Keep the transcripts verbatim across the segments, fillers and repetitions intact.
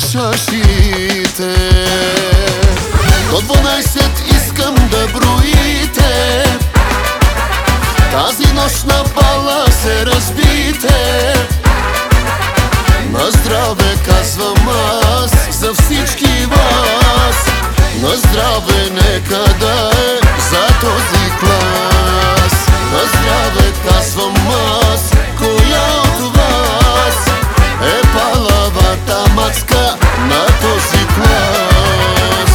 чашите. До дванайсет искам да броите, тази нощ на бала се разбите. На здраве казвам аз за всички вас, на здраве нека да е за този клас. На здраве казвам аз, коя от вас е палавата мацка на този клас?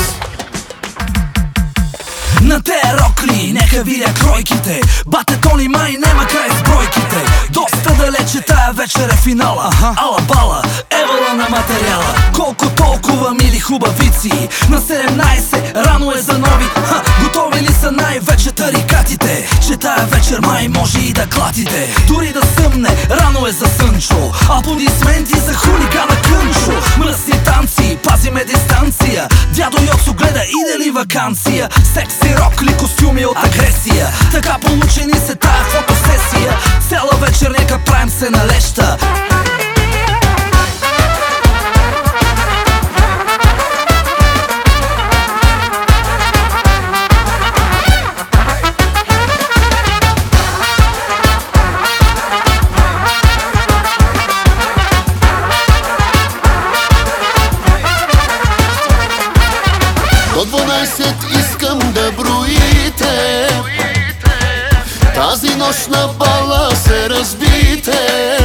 На те рокли нека видя кройките, бате Тони май нема край с бройките. Доста далече тая вечер е финала, ала бала, евала на материала. Колко толкова мили хубавици, на седемнайсет рано е за нови. Ха, готови ли са най-вече тарикатите, че тая вечер май може и да клатите. Дори да съмне, рано е за Сънчо, аплодисменти за хулигана Кънчо. Мръсни танци, пазиме дистанция, дядо Йоцо гледа иде ли вакансия. Секси рокли, костюми от агресия, така получени се тая фотосесия. Цяла вечер нека правим се на леща. До дванайсет искам да броите, тази нощ на бала се разбите.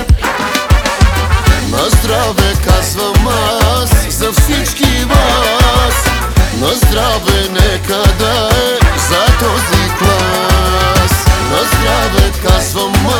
На здраве казвам аз за всички вас, на здраве нека да е за този клас. На здраве казвам аз.